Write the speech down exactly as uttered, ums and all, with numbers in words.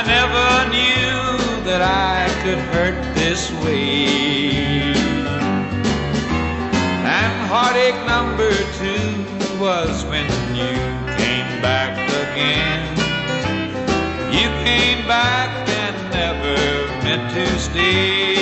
I never knew that I could hurt this way. And heartache number two was when you came back again. You came back and never meant to stay.